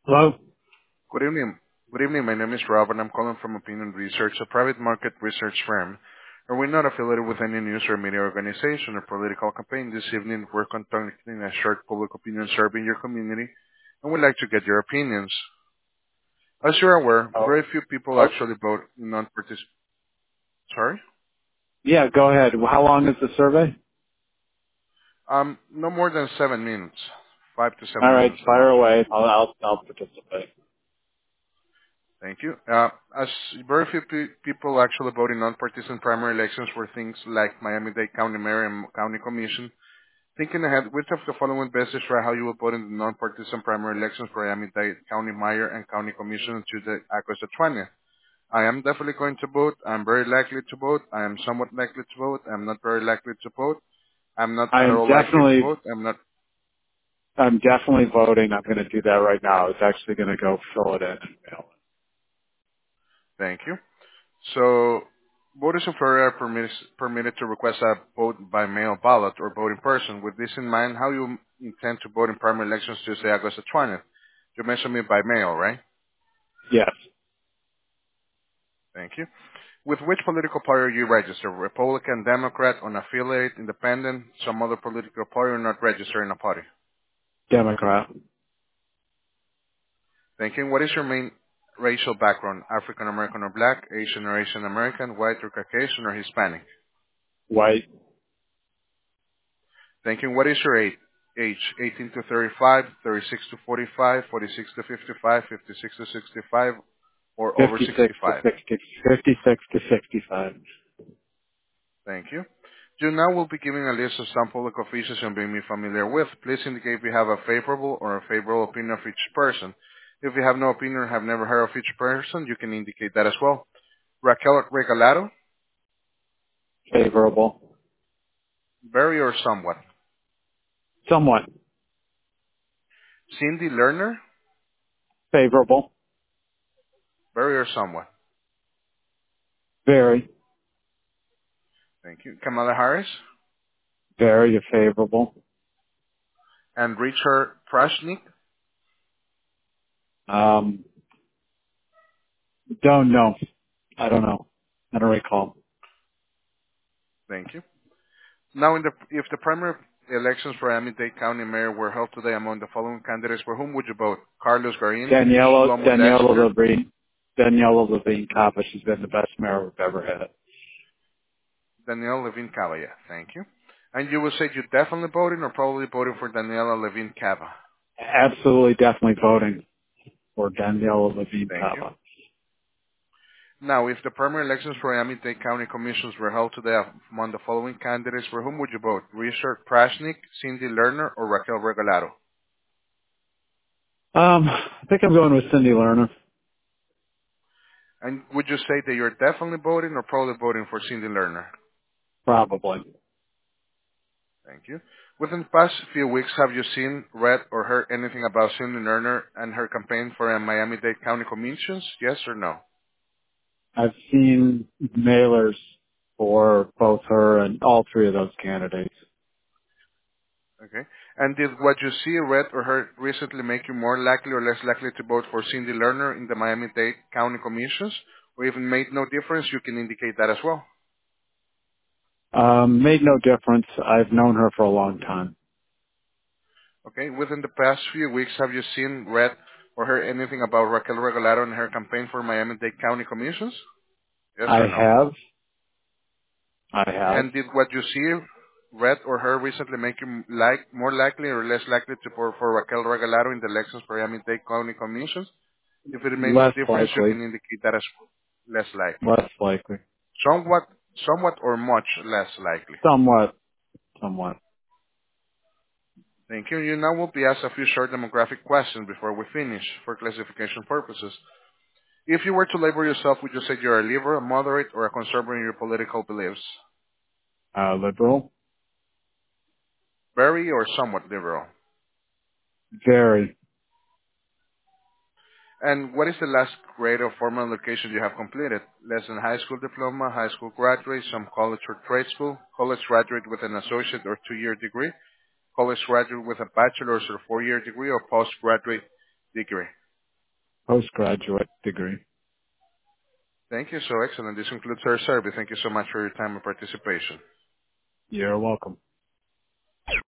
Hello? Good evening. Good evening. My name is Rob, and I'm calling from Opinion Research, a private market research firm. And we're not affiliated with any news or media organization or political campaign. This evening, we're conducting a short public opinion survey in your community, and we'd like to get your opinions. As you're aware, Oh, very few people oh, actually vote in non-partic. Sorry? yeah, go ahead. How long is the survey? No more than 7 minutes. 5 to 7 All right, minutes fire max. away. I'll participate. Thank you. As very few people actually vote in non-partisan primary elections for things like Miami-Dade County Mayor and County Commission. Thinking ahead, which of the following best describe how you will vote in the non-partisan primary elections for Miami-Dade County Mayor and County Commission on Tuesday, August 20th? I am definitely going to vote. I am very likely to vote. I am somewhat likely to vote. I am not very likely to vote. I am not I at am all likely to definitely, vote. I am not. I'm definitely voting. I'm going to do that right now. I was actually going to go fill it in and mail Thank you. So, voters in Florida are permitted to request a vote by mail ballot or vote in person. With this in mind, how you intend to vote in primary elections Tuesday, August 20th? You mentioned me by mail, right? it. Yes. Thank you. With which political party are you registered? Republican, Democrat, unaffiliated, independent, some other political party, or not registered in a party? Democrat. Thank you. What is your main racial background? African American or Black, Asian or Asian American, white or Caucasian, or Hispanic? White. Thank you. What is your age? 18 to 35, 36 to 45, 46 to 55, 56 to 65, or over 56 to 65? 60, 56 to 65. Thank you. You now will be giving a list of some public officials you'll be familiar with. Please indicate if you have a favorable or unfavorable opinion of each person. If you have no opinion or have never heard of each person, you can indicate that as well. Raquel Regalado, Favorable. very or somewhat. Somewhat. Cindy Lerner, Favorable. very or somewhat. Very. Thank you. Kamala Harris Very favorable. and Richard Prashnik. Um, don't know. I don't know. I don't recall. Thank you. Now, if the primary elections for Miami-Dade County Mayor were held today among the following candidates, for whom would you vote? Carlos Garin, Shlomo Daniela Dexter, Levine. Daniela Levine Cava. She's been the best mayor we've ever had. Danielle Levine Cava. Yeah, thank you. And you will say you definitely voting or probably voting for Daniela Levine Cava. Absolutely, definitely voting for Daniela Levine Thank you. Cava. Now, if the primary elections for Miami-Dade County Commissions were held today among the following candidates, for whom would you vote? Richard Prashnik, Cindy Lerner, or Raquel Regalado? I think I'm going with Cindy Lerner. And would you say that you're definitely voting or probably voting for Cindy Lerner? Probably. Thank you. Within the past few weeks, have you seen, read, or heard anything about Cindy Lerner and her campaign for Miami-Dade County Commissions? Yes or no? I've seen mailers for both her and all three of those candidates. Okay. And did what you see, read, or heard recently make you more likely or less likely to vote for Cindy Lerner in the Miami-Dade County Commissions? Or even made no difference, you can indicate that as well. Made no difference. I've known her for a long time. Okay. Within the past few weeks, have you seen, read, or heard anything about Raquel Regalado and her campaign for Miami-Dade County Commissions? Yes I or no? have. I have. And did what you see, read, or heard recently make you more likely or less likely to vote for Raquel Regalado in the elections for Miami-Dade County Commissions? If it made no Less difference, you likely. can indicate that as less likely. Less likely. Somewhat, somewhat or much less likely. Somewhat. Somewhat. Thank you. You now will be asked a few short demographic questions before we finish for classification purposes. If you were to label yourself, would you say you're a liberal, a moderate, or a conservative in your political beliefs? Liberal. Very or somewhat liberal? Very. And what is the last grade or formal education you have completed? Less than high school diploma, high school graduate, some college or trade school, college graduate with an associate or two-year degree, college graduate with a bachelor's or four-year degree, or postgraduate degree. postgraduate degree. Thank you. So excellent. This concludes our survey. Thank you so much for your time and participation. You're welcome.